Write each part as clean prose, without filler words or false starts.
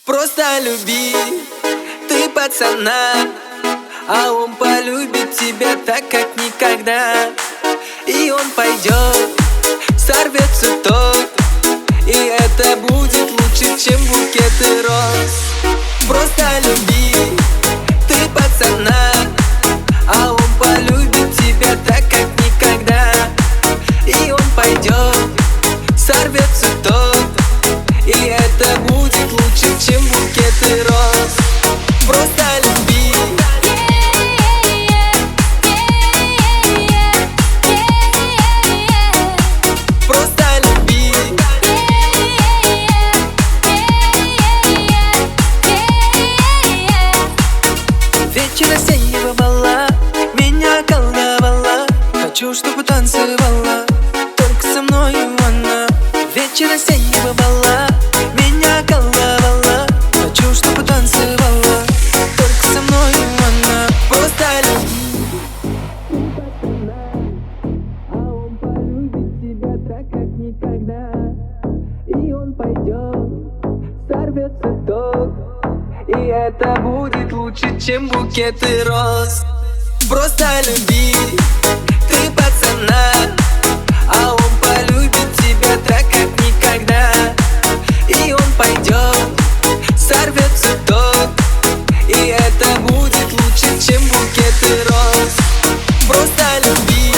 Просто люби ты пацана, а он полюбит тебя так, как никогда. И он пойдет, сорвет цветок, и это будет лучше, чем букеты роз. Просто люби ты пацана, а он полюбит тебя так, как никогда. И он пойдет, сорвет цветок, и это будет лучше, чем букеты роз. Просто люби. Просто люби. Вечер осеннего бала меня колдовала. Хочу, чтобы танцевала только со мною она. Вечер осеннего бала меня колдовала. Хочу, чтобы танцевала только со мною она. Просто люби, а он полюбит тебя так, как никогда. И он пойдет, сорвет цветок, и это будет лучше, чем букеты роз. Просто люби ты пацана, а он полюбит тебя так, как никогда. И он пойдет, сорвет цветок, и это будет лучше, чем букеты роз. Просто люби.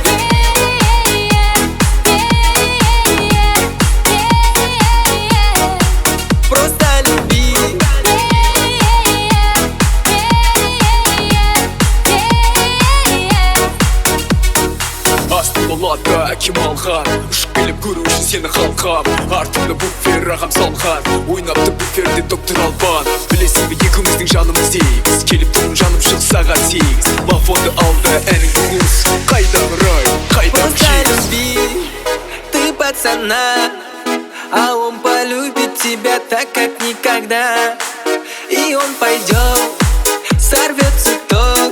Просто люби. Астың болады Кемалхан ұшып келіп көру үшін сені халқам. Артымда буфер ағам салған, ойнапты буферде доктор Албан. Білесің бе екеуміздің жанымыз егіз, келіп тұрмын жаным шық сағат 8. Лафонды алды әнің құс, қайдам рай, қайдам Просто чиз. люби ты пацана, а он полюбит тебя так, как никогда. И он пойдет, сорвет цветок,